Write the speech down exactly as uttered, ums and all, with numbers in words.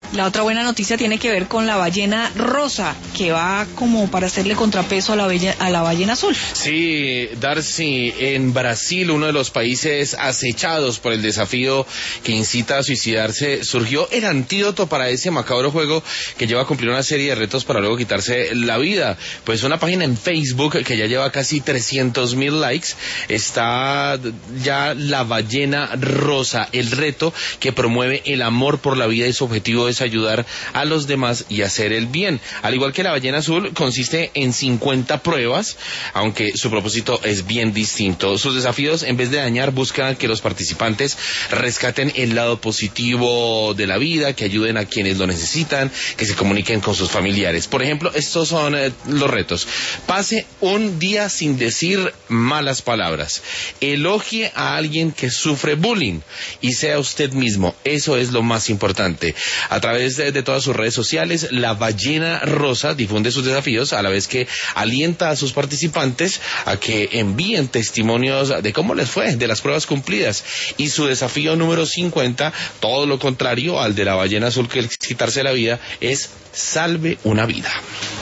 La otra buena noticia tiene que ver con la ballena rosa, que va como para hacerle contrapeso a la, bella, a la ballena azul. Sí, Darcy, en Brasil, uno de los países acechados por el desafío que incita a suicidarse, surgió el antídoto para ese macabro juego que lleva a cumplir una serie de retos para luego quitarse la vida. Pues una página en Facebook que ya lleva casi trescientos mil likes, está ya la ballena rosa, el reto que promueve el amor por la vida y su objetivo es ayudar a los demás y hacer el bien. Al igual que la ballena azul, consiste en cincuenta pruebas, aunque su propósito es bien distinto. Sus desafíos, en vez de dañar, buscan que los participantes rescaten el lado positivo de la vida, que ayuden a quienes lo necesitan, que se comuniquen con sus familiares. Por ejemplo, estos son eh, los retos. Pase un día sin decir malas palabras. Elogie a alguien que sufre bullying y sea usted mismo. Eso es lo más importante. A través de, de todas sus redes sociales, la ballena rosa difunde sus desafíos a la vez que alienta a sus participantes a que envíen testimonios de cómo les fue, de las pruebas cumplidas. Y su desafío número cincuenta, todo lo contrario al de la ballena azul, que es quitarse la vida, es salve una vida.